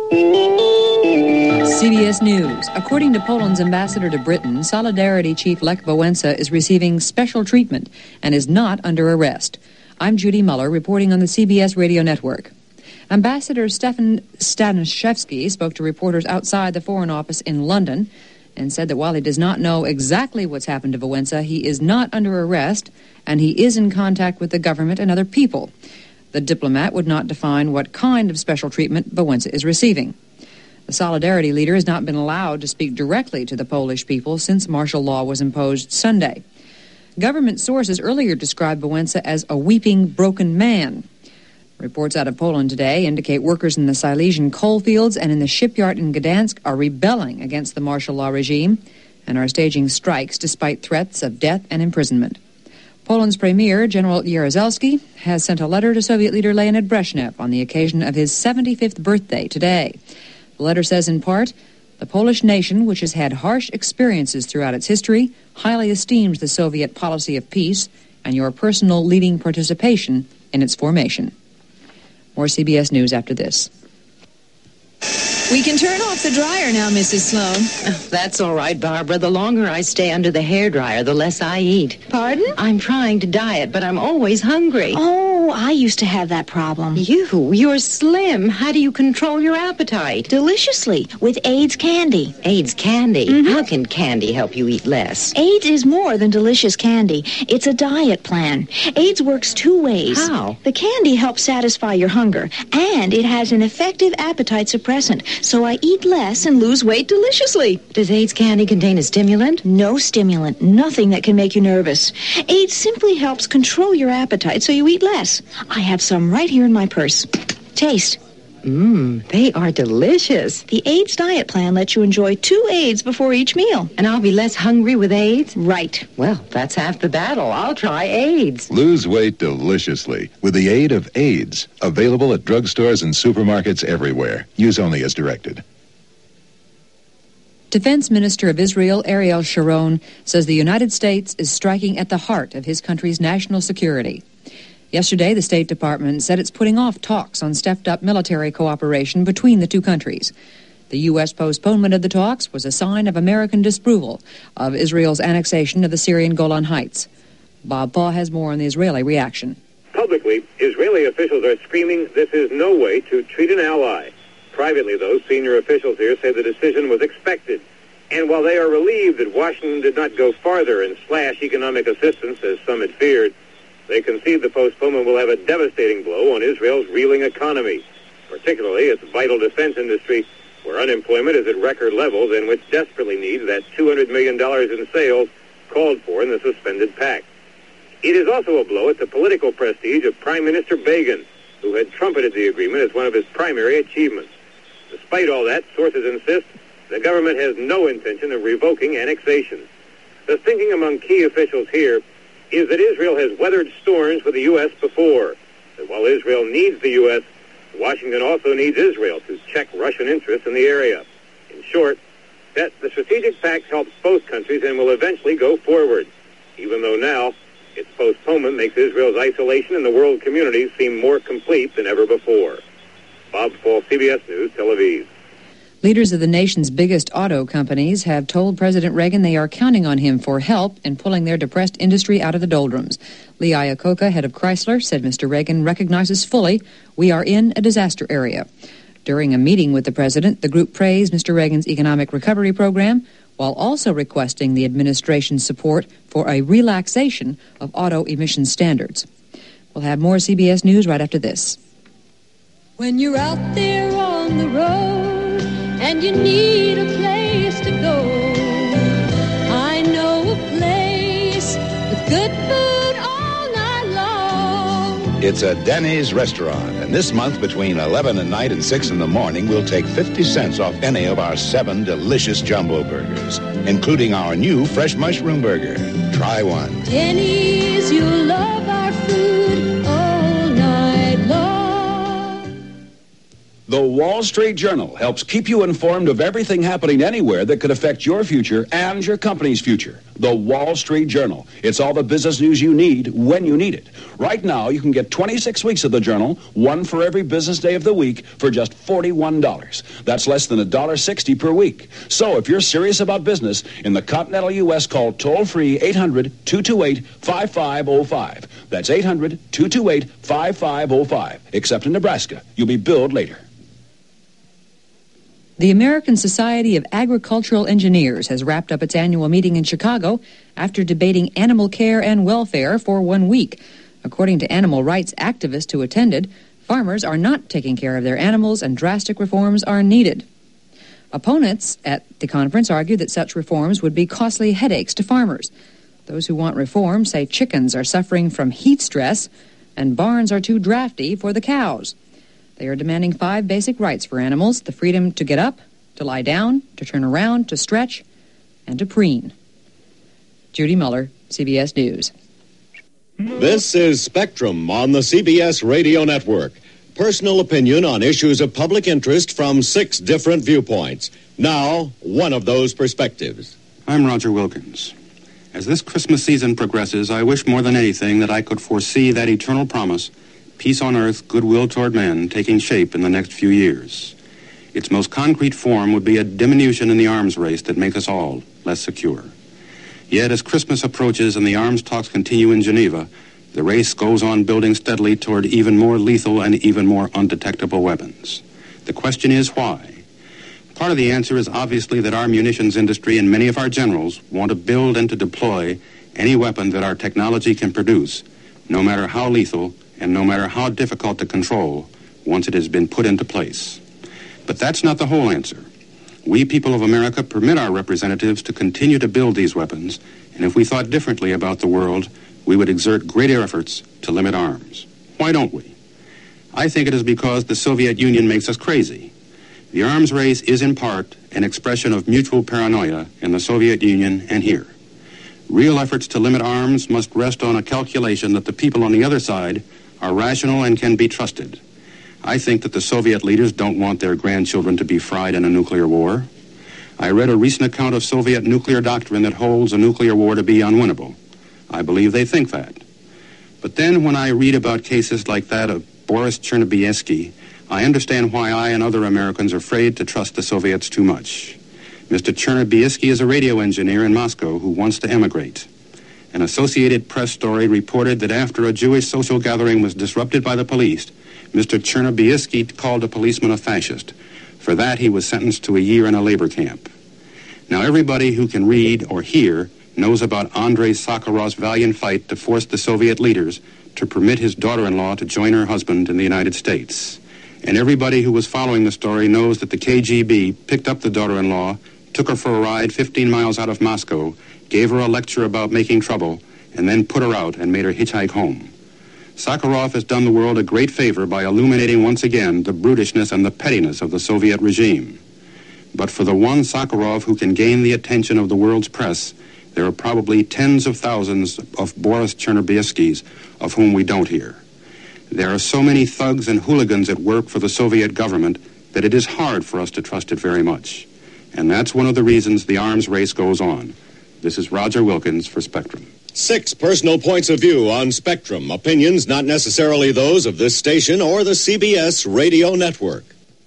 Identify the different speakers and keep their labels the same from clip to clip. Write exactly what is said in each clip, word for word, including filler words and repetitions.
Speaker 1: C B S News. According to Poland's ambassador to Britain, Solidarity chief Lech Wałęsa is receiving special treatment and is not under arrest. I'm Judy Muller, reporting on the C B S Radio Network. Ambassador Stefan Staniszewski spoke to reporters outside the Foreign Office in London and said that while he does not know exactly what's happened to Wałęsa, he is not under arrest and he is in contact with the government and other people. The diplomat would not define what kind of special treatment Wałęsa is receiving. The Solidarity leader has not been allowed to speak directly to the Polish people since martial law was imposed Sunday. Government sources earlier described Wałęsa as a weeping, broken man. Reports out of Poland today indicate workers in the Silesian coalfields and in the shipyard in Gdansk are rebelling against the martial law regime and are staging strikes despite threats of death and imprisonment. Poland's Premier, General Jaruzelski, has sent a letter to Soviet leader Leonid Brezhnev on the occasion of his seventy-fifth birthday today. The letter says in part, the Polish nation, which has had harsh experiences throughout its history, highly esteems the Soviet policy of peace and your personal leading participation in its formation. More C B S News after this.
Speaker 2: We can turn off the dryer now, Missus Sloan.
Speaker 3: Oh, that's all right, Barbara. The longer I stay under the hairdryer, the less I eat.
Speaker 2: Pardon?
Speaker 3: I'm trying to diet, but I'm always hungry.
Speaker 2: Oh, I used to have that problem.
Speaker 3: You, you're slim. How do you control your appetite?
Speaker 2: Deliciously, with AIDS candy.
Speaker 3: AIDS candy?
Speaker 2: Mm-hmm.
Speaker 3: How can candy help you eat less?
Speaker 2: AIDS is more than delicious candy. It's a diet plan. AIDS works two ways.
Speaker 3: How?
Speaker 2: The candy helps satisfy your hunger, and it has an effective appetite suppressant. So I eat less and lose weight deliciously.
Speaker 3: Does AIDS candy contain a stimulant?
Speaker 2: No stimulant. Nothing that can make you nervous. AIDS simply helps control your appetite so you eat less. I have some right here in my purse. Taste.
Speaker 3: Mmm, they are delicious.
Speaker 2: The AIDS diet plan lets you enjoy two AIDS before each meal.
Speaker 3: And I'll be less hungry with AIDS?
Speaker 2: Right.
Speaker 3: Well, that's half the battle. I'll try AIDS.
Speaker 4: Lose weight deliciously with the aid of AIDS. Available at drugstores and supermarkets everywhere. Use only as directed.
Speaker 1: Defense Minister of Israel, Ariel Sharon, says the United States is striking at the heart of his country's national security. Yesterday, the State Department said it's putting off talks on stepped-up military cooperation between the two countries. The U S postponement of the talks was a sign of American disapproval of Israel's annexation of the Syrian Golan Heights. Bob Paul has more on the Israeli reaction.
Speaker 5: Publicly, Israeli officials are screaming this is no way to treat an ally. Privately, though, senior officials here say the decision was expected. And while they are relieved that Washington did not go farther and slash economic assistance, as some had feared, they concede the postponement will have a devastating blow on Israel's reeling economy, particularly its vital defense industry, where unemployment is at record levels and which desperately needs that two hundred million dollars in sales called for in the suspended pact. It is also a blow at the political prestige of Prime Minister Begin, who had trumpeted the agreement as one of his primary achievements. Despite all that, sources insist the government has no intention of revoking annexation. The thinking among key officials here is that Israel has weathered storms with the U S before, that while Israel needs the U S, Washington also needs Israel to check Russian interests in the area. In short, that the strategic pact helps both countries and will eventually go forward, even though now its postponement makes Israel's isolation in the world community seem more complete than ever before. Bob Fall, C B S News, Tel Aviv.
Speaker 1: Leaders of the nation's biggest auto companies have told President Reagan they are counting on him for help in pulling their depressed industry out of the doldrums. Lee Iacocca, head of Chrysler, said Mister Reagan recognizes fully we are in a disaster area. During a meeting with the president, the group praised Mister Reagan's economic recovery program while also requesting the administration's support for a relaxation of auto emission standards. We'll have more C B S News right after this.
Speaker 6: When you're out there on the road and you need a place to go, I know a place with good food all night long.
Speaker 7: It's a Denny's restaurant, and this month between eleven at night and six in the morning, we'll take fifty cents off any of our seven delicious jumbo burgers, including our new fresh mushroom burger. Try one.
Speaker 6: Denny's, you'll love our food all night long.
Speaker 8: The Wall Street Journal helps keep you informed of everything happening anywhere that could affect your future and your company's future. The Wall Street Journal. It's all the business news you need when you need it. Right now, you can get twenty-six weeks of the Journal, one for every business day of the week, for just forty-one dollars. That's less than one dollar sixty per week. So if you're serious about business, in the continental U S, call toll-free eight hundred, two two eight, five five zero five. That's eight hundred, two two eight, five five zero five. Except in Nebraska. You'll be billed later.
Speaker 1: The American Society of Agricultural Engineers has wrapped up its annual meeting in Chicago after debating animal care and welfare for one week. According to animal rights activists who attended, farmers are not taking care of their animals and drastic reforms are needed. Opponents at the conference argued that such reforms would be costly headaches to farmers. Those who want reform say chickens are suffering from heat stress and barns are too drafty for the cows. They are demanding five basic rights for animals: the freedom to get up, to lie down, to turn around, to stretch, and to preen. Judy Muller, C B S News.
Speaker 9: This is Spectrum on the C B S Radio Network. Personal opinion on issues of public interest from six different viewpoints. Now, one of those perspectives.
Speaker 10: I'm Roger Wilkins. As this Christmas season progresses, I wish more than anything that I could foresee that eternal promise, peace on earth, goodwill toward men, taking shape in the next few years. Its most concrete form would be a diminution in the arms race that make us all less secure. Yet as Christmas approaches and the arms talks continue in Geneva, the race goes on building steadily toward even more lethal and even more undetectable weapons. The question is why? Part of the answer is obviously that our munitions industry and many of our generals want to build and to deploy any weapon that our technology can produce, no matter how lethal and no matter how difficult to control, once it has been put into place. But that's not the whole answer. We people of America permit our representatives to continue to build these weapons, and if we thought differently about the world, we would exert greater efforts to limit arms. Why don't we? I think it is because the Soviet Union makes us crazy. The arms race is in part an expression of mutual paranoia in the Soviet Union and here. Real efforts to limit arms must rest on a calculation that the people on the other side are rational and can be trusted. I think that the Soviet leaders don't want their grandchildren to be fried in a nuclear war. I read a recent account of Soviet nuclear doctrine that holds a nuclear war to be unwinnable. I believe they think that. But then when I read about cases like that of Boris Chernobyevsky, I understand why I and other Americans are afraid to trust the Soviets too much. Mister Chernobyevsky is a radio engineer in Moscow who wants to emigrate. An Associated Press story reported that after a Jewish social gathering was disrupted by the police, Mister Chernobyevsky called a policeman a fascist. For that, he was sentenced to a year in a labor camp. Now, everybody who can read or hear knows about Andrei Sakharov's valiant fight to force the Soviet leaders to permit his daughter-in-law to join her husband in the United States. And everybody who was following the story knows that the K G B picked up the daughter-in-law, took her for a ride fifteen miles out of Moscow, gave her a lecture about making trouble, and then put her out and made her hitchhike home. Sakharov has done the world a great favor by illuminating once again the brutishness and the pettiness of the Soviet regime. But for the one Sakharov who can gain the attention of the world's press, there are probably tens of thousands of Boris Chernobyevskys of whom we don't hear. There are so many thugs and hooligans at work for the Soviet government that it is hard for us to trust it very much. And that's one of the reasons the arms race goes on. This is Roger Wilkins for Spectrum.
Speaker 9: Six personal points of view on Spectrum. Opinions not necessarily those of this station or the C B S Radio Network.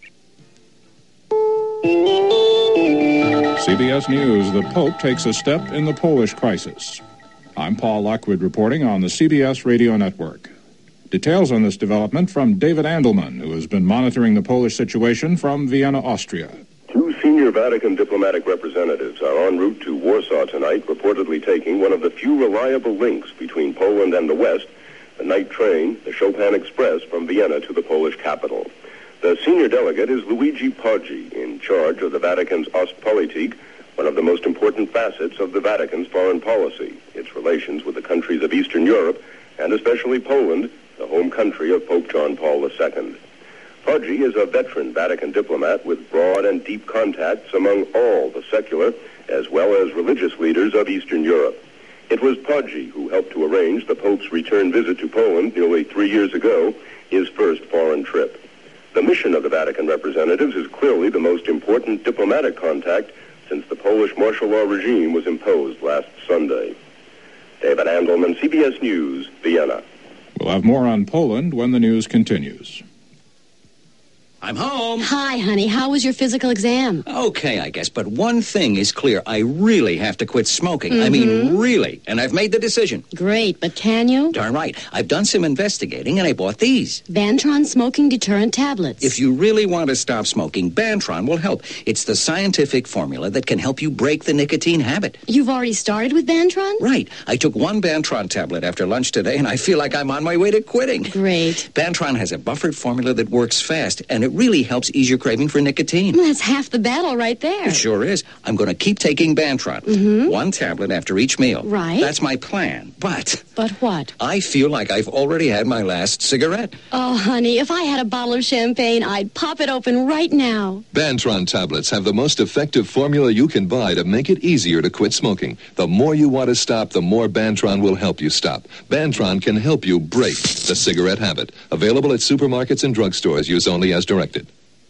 Speaker 11: C B S News, the Pope takes a step in the Polish crisis. I'm Paul Lockwood reporting on the C B S Radio Network. Details on this development from David Andelman, who has been monitoring the Polish situation from Vienna, Austria.
Speaker 12: Two senior Vatican diplomatic representatives are en route to Warsaw tonight, reportedly taking one of the few reliable links between Poland and the West, the night train, the Chopin Express, from Vienna to the Polish capital. The senior delegate is Luigi Poggi, in charge of the Vatican's Ostpolitik, one of the most important facets of the Vatican's foreign policy, its relations with the countries of Eastern Europe, and especially Poland, the home country of Pope John Paul the Second. Poggi is a veteran Vatican diplomat with broad and deep contacts among all the secular as well as religious leaders of Eastern Europe. It was Poggi who helped to arrange the Pope's return visit to Poland nearly three years ago, his first foreign trip. The mission of the Vatican representatives is clearly the most important diplomatic contact since the Polish martial law regime was imposed last Sunday. David Andelman, C B S News, Vienna.
Speaker 11: We'll have more on Poland when the news continues.
Speaker 13: I'm home.
Speaker 14: Hi, honey. How was your physical exam?
Speaker 13: Okay, I guess, but one thing is clear. I really have to quit smoking.
Speaker 14: Mm-hmm.
Speaker 13: I mean, really. And I've made the decision.
Speaker 14: Great, but can you?
Speaker 13: Darn right. I've done some investigating, and I bought these.
Speaker 14: Bantron Smoking Deterrent Tablets.
Speaker 13: If you really want to stop smoking, Bantron will help. It's the scientific formula that can help you break the nicotine habit.
Speaker 14: You've already started with Bantron?
Speaker 13: Right. I took one Bantron tablet after lunch today, and I feel like I'm on my way to quitting.
Speaker 14: Great.
Speaker 13: Bantron has a buffered formula that works fast, and it really helps ease your craving for nicotine.
Speaker 14: That's half the battle right there.
Speaker 13: It sure is. I'm going to keep taking Bantron.
Speaker 14: Mm-hmm.
Speaker 13: One tablet after each meal.
Speaker 14: Right.
Speaker 13: That's my plan. But...
Speaker 14: But what?
Speaker 13: I feel like I've already had my last cigarette.
Speaker 14: Oh, honey, if I had a bottle of champagne, I'd pop it open right now.
Speaker 4: Bantron tablets have the most effective formula you can buy to make it easier to quit smoking. The more you want to stop, the more Bantron will help you stop. Bantron can help you break the cigarette habit. Available at supermarkets and drugstores. Use only as directed.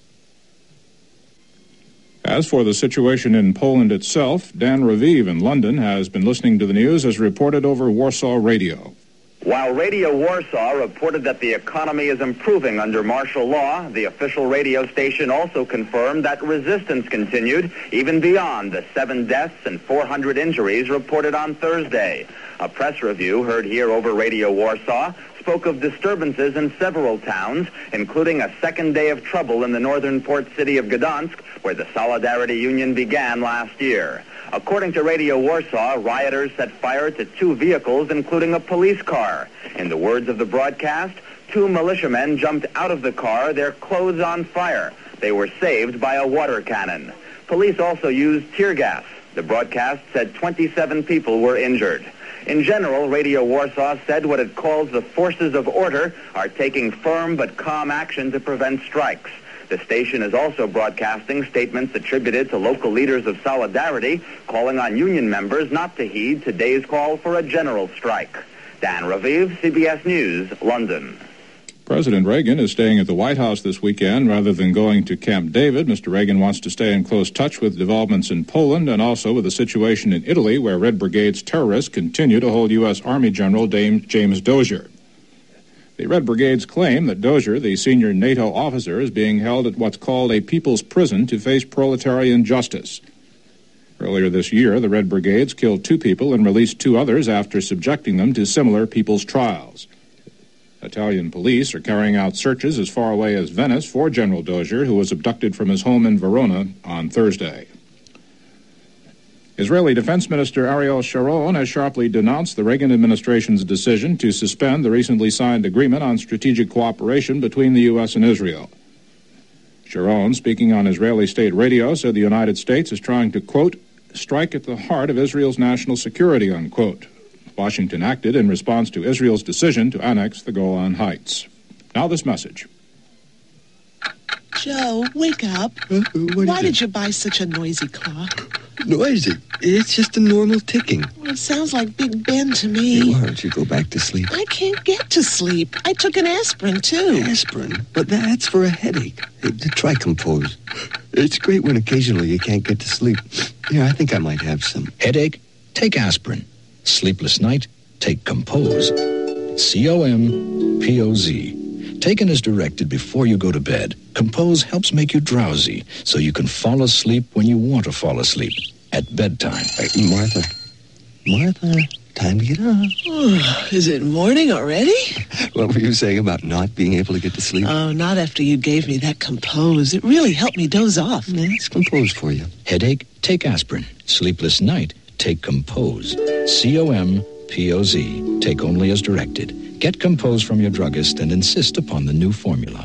Speaker 11: As for the situation in Poland itself, Dan Raviv in London has been listening to the news as reported over Warsaw Radio.
Speaker 15: While Radio Warsaw reported that the economy is improving under martial law, the official radio station also confirmed that resistance continued even beyond the seven deaths and four hundred injuries reported on Thursday. A press review heard here over Radio Warsaw spoke of disturbances in several towns, including a second day of trouble in the northern port city of Gdansk, where the Solidarity Union began last year. According to Radio Warsaw, rioters set fire to two vehicles, including a police car. In the words of the broadcast, two militiamen jumped out of the car, their clothes on fire. They were saved by a water cannon. Police also used tear gas. The broadcast said twenty-seven people were injured. In general, Radio Warsaw said what it calls the forces of order are taking firm but calm action to prevent strikes. The station is also broadcasting statements attributed to local leaders of Solidarity, calling on union members not to heed today's call for a general strike. Dan Raviv, C B S News, London.
Speaker 11: President Reagan is staying at the White House this weekend rather than going to Camp David. Mister Reagan wants to stay in close touch with developments in Poland and also with the situation in Italy, where Red Brigade's terrorists continue to hold U S. Army General James Dozier. The Red Brigades claim that Dozier, the senior NATO officer, is being held at what's called a people's prison to face proletarian justice. Earlier this year, the Red Brigades killed two people and released two others after subjecting them to similar people's trials. Italian police are carrying out searches as far away as Venice for General Dozier, who was abducted from his home in Verona on Thursday. Israeli Defense Minister Ariel Sharon has sharply denounced the Reagan administration's decision to suspend the recently signed agreement on strategic cooperation between the U S and Israel. Sharon, speaking on Israeli state radio, said the United States is trying to, quote, strike at the heart of Israel's national security, unquote. Washington acted in response to Israel's decision to annex the Golan Heights. Now this message.
Speaker 16: Joe, wake up.
Speaker 17: Uh,
Speaker 16: Why did you buy such a noisy clock?
Speaker 17: Noisy? It's just a normal ticking.
Speaker 16: Well, it sounds like Big Ben to me.
Speaker 17: Hey, why don't you go back to sleep?
Speaker 16: I can't get to sleep. I took an aspirin, too.
Speaker 17: Aspirin? But that's for a headache. Hey, try Compose. It's great when occasionally you can't get to sleep. Yeah, I think I might have some.
Speaker 18: Headache? Take aspirin. Sleepless night? Take Compose. C O M P O Z. Taken as directed before you go to bed, Compose helps make you drowsy so you can fall asleep when you want to fall asleep at bedtime.
Speaker 17: Hey, Martha. Martha, time to get up.
Speaker 16: Oh, is it morning already?
Speaker 17: What were you saying about not being able to get to sleep?
Speaker 16: Oh, not after you gave me that Compose. It really helped me doze off.
Speaker 17: Yeah, it's Compose for you.
Speaker 18: Headache? Take aspirin. Sleepless night? Take Compose. C O M P O Z. Take only as directed. Get Compose from your druggist and insist upon the new formula.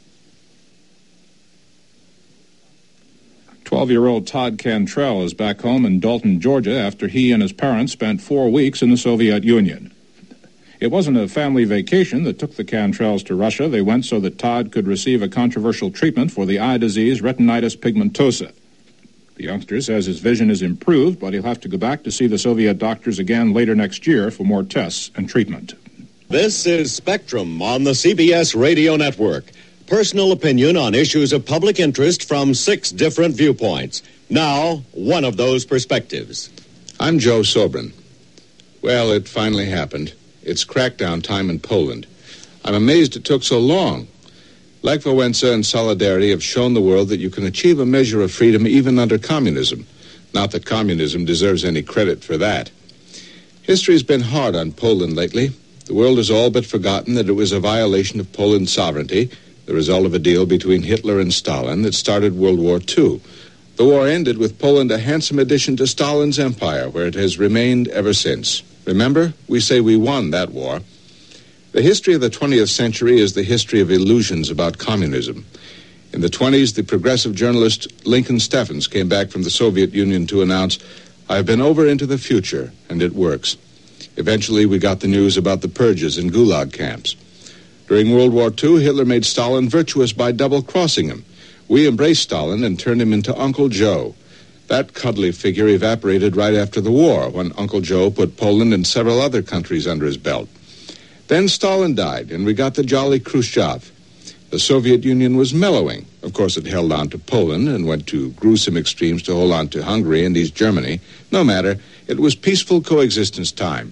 Speaker 11: twelve-year-old Todd Cantrell is back home in Dalton, Georgia, after he and his parents spent four weeks in the Soviet Union. It wasn't a family vacation that took the Cantrells to Russia. They went so that Todd could receive a controversial treatment for the eye disease retinitis pigmentosa. The youngster says his vision is improved, but he'll have to go back to see the Soviet doctors again later next year for more tests and treatment.
Speaker 9: This is Spectrum on the C B S Radio Network. Personal opinion on issues of public interest from six different viewpoints. Now, one of those perspectives.
Speaker 19: I'm Joe Sobran. Well, it finally happened. It's crackdown time in Poland. I'm amazed it took so long. Lech Wałęsa and Solidarity have shown the world that you can achieve a measure of freedom even under communism. Not that communism deserves any credit for that. History's been hard on Poland lately. The world has all but forgotten that it was a violation of Poland's sovereignty, the result of a deal between Hitler and Stalin that started World War Two. The war ended with Poland a handsome addition to Stalin's empire, where it has remained ever since. Remember, we say we won that war. The history of the twentieth century is the history of illusions about communism. In the twenties, the progressive journalist Lincoln Steffens came back from the Soviet Union to announce, "I've been over into the future, and it works." Eventually, we got the news about the purges in Gulag camps. During World War Two, Hitler made Stalin virtuous by double-crossing him. We embraced Stalin and turned him into Uncle Joe. That cuddly figure evaporated right after the war, when Uncle Joe put Poland and several other countries under his belt. Then Stalin died, and we got the jolly Khrushchev. The Soviet Union was mellowing. Of course, it held on to Poland and went to gruesome extremes to hold on to Hungary and East Germany. No matter, it was peaceful coexistence time.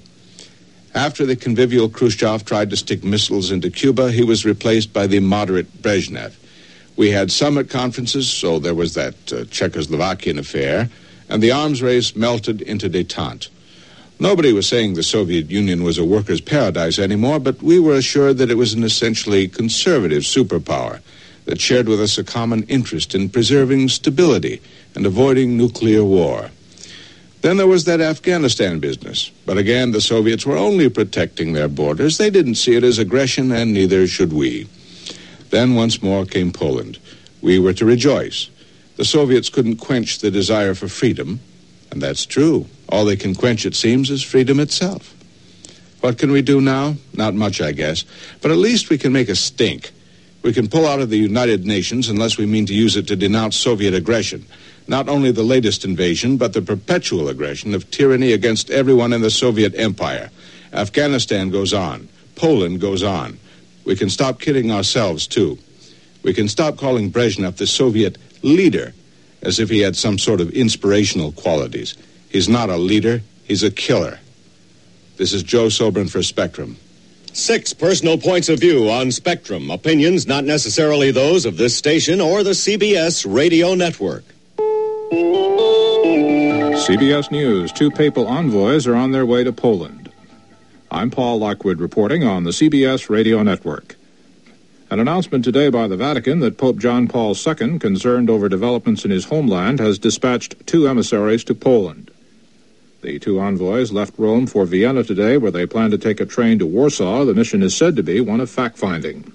Speaker 19: After the convivial Khrushchev tried to stick missiles into Cuba, he was replaced by the moderate Brezhnev. We had summit conferences, so there was that uh, Czechoslovakian affair, and the arms race melted into détente. Nobody was saying the Soviet Union was a workers' paradise anymore, but we were assured that it was an essentially conservative superpower that shared with us a common interest in preserving stability and avoiding nuclear war. Then there was that Afghanistan business. But again, the Soviets were only protecting their borders. They didn't see it as aggression, and neither should we. Then once more came Poland. We were to rejoice. The Soviets couldn't quench the desire for freedom, and that's true. All they can quench, it seems, is freedom itself. What can we do now? Not much, I guess. But at least we can make a stink. We can pull out of the United Nations unless we mean to use it to denounce Soviet aggression. Not only the latest invasion, but the perpetual aggression of tyranny against everyone in the Soviet Empire. Afghanistan goes on. Poland goes on. We can stop kidding ourselves, too. We can stop calling Brezhnev the Soviet leader, as if he had some sort of inspirational qualities. He's not a leader. He's a killer. This is Joe Sobran for Spectrum.
Speaker 9: Six personal points of view on Spectrum. Opinions not necessarily those of this station or the C B S radio network.
Speaker 11: C B S News. Two papal envoys are on their way to Poland. I'm Paul Lockwood reporting on the C B S radio network. An announcement today by the Vatican that Pope John Paul the Second, concerned over developments in his homeland, has dispatched two emissaries to Poland. The two envoys left Rome for Vienna today, where they plan to take a train to Warsaw. The mission is said to be one of fact-finding.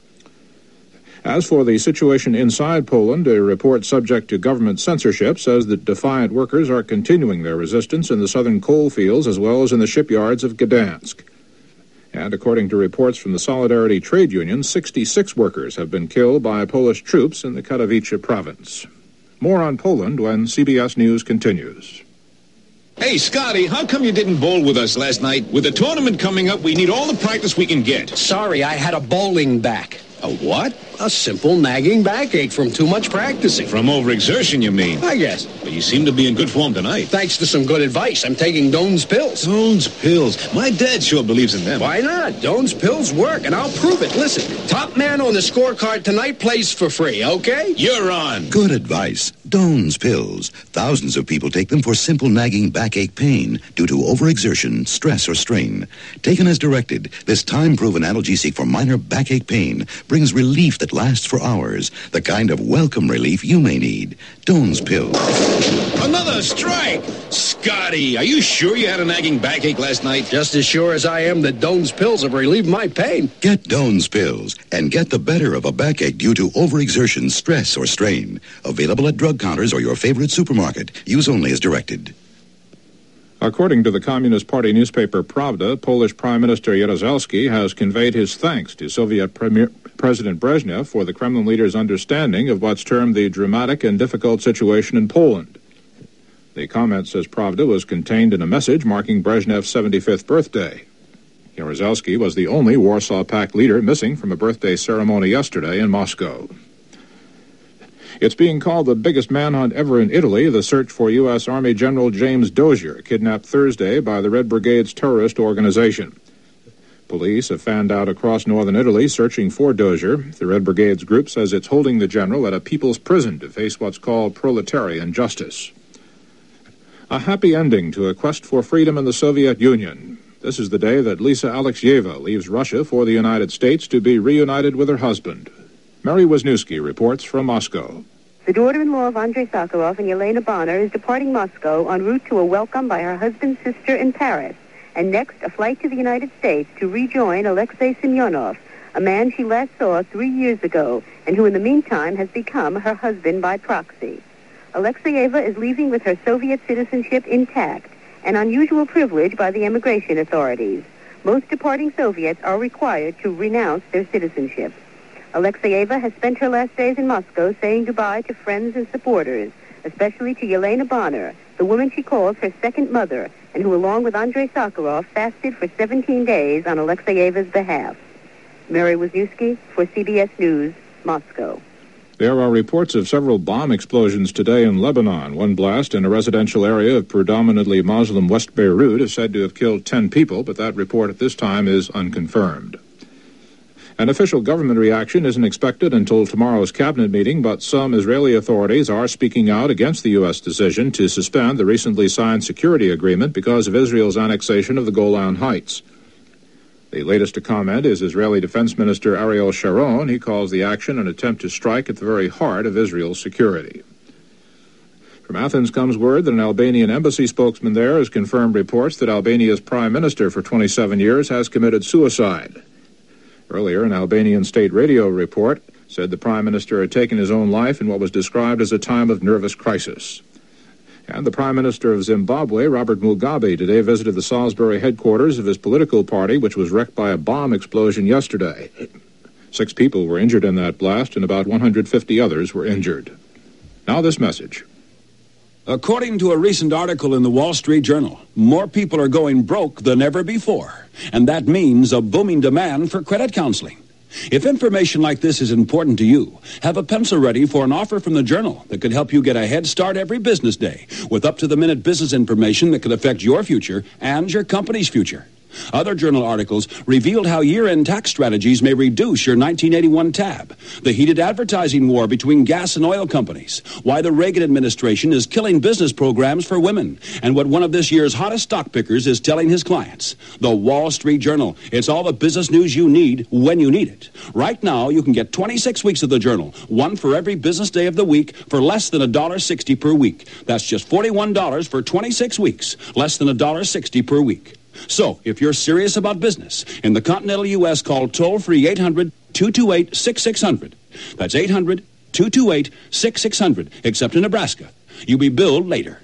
Speaker 11: As for the situation inside Poland, a report subject to government censorship says that defiant workers are continuing their resistance in the southern coal fields as well as in the shipyards of Gdansk. And according to reports from the Solidarity Trade Union, sixty-six workers have been killed by Polish troops in the Katowice province. More on Poland when C B S News continues.
Speaker 20: Hey, Scotty, how come you didn't bowl with us last night? With the tournament coming up, we need all the practice we can get.
Speaker 21: Sorry, I had a bowling back.
Speaker 20: A what?
Speaker 21: A simple nagging backache from too much practicing.
Speaker 20: From overexertion, you mean?
Speaker 21: I guess.
Speaker 20: But you seem to be in good form tonight.
Speaker 21: Thanks to some good advice. I'm taking Doan's pills.
Speaker 20: Doan's pills? My dad sure believes in them.
Speaker 21: Why not? Doan's pills work, and I'll prove it. Listen, top man on the scorecard tonight plays for free, okay?
Speaker 20: You're on.
Speaker 22: Good advice. Doan's pills. Thousands of people take them for simple nagging backache pain due to overexertion, stress, or strain. Taken as directed, this time-proven analgesic for minor backache pain brings relief that lasts for hours, the kind of welcome relief you may need. Doan's pills.
Speaker 20: Another strike! Scotty, are you sure you had a nagging backache last night?
Speaker 21: Just as sure as I am that Doan's pills have relieved my pain.
Speaker 22: Get Doan's pills and get the better of a backache due to overexertion, stress, or strain. Available at drug counters or your favorite supermarket. Use only as directed.
Speaker 11: According to the Communist Party newspaper Pravda, Polish Prime Minister Jaruzelski has conveyed his thanks to Soviet Premier, President Brezhnev for the Kremlin leader's understanding of what's termed the dramatic and difficult situation in Poland. The comment, says Pravda, was contained in a message marking Brezhnev's seventy-fifth birthday. Jaruzelski was the only Warsaw Pact leader missing from a birthday ceremony yesterday in Moscow. It's being called the biggest manhunt ever in Italy, the search for U S. Army General James Dozier, kidnapped Thursday by the Red Brigade's terrorist organization. Police have fanned out across northern Italy searching for Dozier. The Red Brigade's group says it's holding the general at a people's prison to face what's called proletarian justice. A happy ending to a quest for freedom in the Soviet Union. This is the day that Lisa Alexeyeva leaves Russia for the United States to be reunited with her husband. Mary Wisniewski reports from Moscow.
Speaker 2: The daughter-in-law of Andrei Sakharov and Yelena Bonner is departing Moscow en route to a welcome by her husband's sister in Paris, and next a flight to the United States to rejoin Alexei Semyonov, a man she last saw three years ago and who in the meantime has become her husband by proxy. Alexeyeva is leaving with her Soviet citizenship intact, an unusual privilege by the immigration authorities. Most departing Soviets are required to renounce their citizenship. Alexeyeva has spent her last days in Moscow saying goodbye to friends and supporters, especially to Yelena Bonner, the woman she calls her second mother, and who, along with Andrei Sakharov, fasted for seventeen days on Alexeyeva's behalf. Mary Wisniewski for C B S News, Moscow.
Speaker 11: There are reports of several bomb explosions today in Lebanon. One blast in a residential area of predominantly Muslim West Beirut is said to have killed ten people, but that report at this time is unconfirmed. An official government reaction isn't expected until tomorrow's cabinet meeting, but some Israeli authorities are speaking out against the U S decision to suspend the recently signed security agreement because of Israel's annexation of the Golan Heights. The latest to comment is Israeli Defense Minister Ariel Sharon. He calls the action an attempt to strike at the very heart of Israel's security. From Athens comes word that an Albanian embassy spokesman there has confirmed reports that Albania's prime minister for twenty-seven years has committed suicide. Earlier, an Albanian state radio report said the prime minister had taken his own life in what was described as a time of nervous crisis. And the prime minister of Zimbabwe, Robert Mugabe, today visited the Salisbury headquarters of his political party, which was wrecked by a bomb explosion yesterday. Six people were injured in that blast, and about one hundred fifty others were injured. Now this message.
Speaker 8: According to a recent article in the Wall Street Journal, more people are going broke than ever before, and that means a booming demand for credit counseling. If information like this is important to you, have a pencil ready for an offer from the Journal that could help you get a head start every business day with up-to-the-minute business information that could affect your future and your company's future. Other Journal articles revealed how year-end tax strategies may reduce your nineteen eighty-one tab, the heated advertising war between gas and oil companies, why the Reagan administration is killing business programs for women, and what one of this year's hottest stock pickers is telling his clients. The Wall Street Journal. It's all the business news you need when you need it. Right now, you can get twenty-six weeks of the Journal, one for every business day of the week, for less than one dollar sixty per week. That's just forty-one dollars for twenty-six weeks, less than one dollar sixty per week. So, if you're serious about business, in the continental U S, call toll-free eight hundred, two two eight, six six zero zero. That's eight hundred, two two eight, six six zero zero, except in Nebraska. You'll be billed later.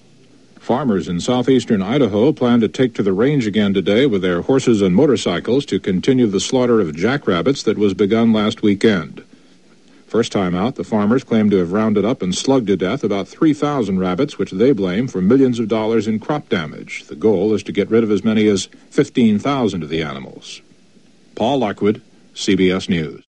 Speaker 11: Farmers in southeastern Idaho plan to take to the range again today with their horses and motorcycles to continue the slaughter of jackrabbits that was begun last weekend. First time out, the farmers claim to have rounded up and slugged to death about three thousand rabbits, which they blame for millions of dollars in crop damage. The goal is to get rid of as many as fifteen thousand of the animals. Paul Lockwood, C B S News.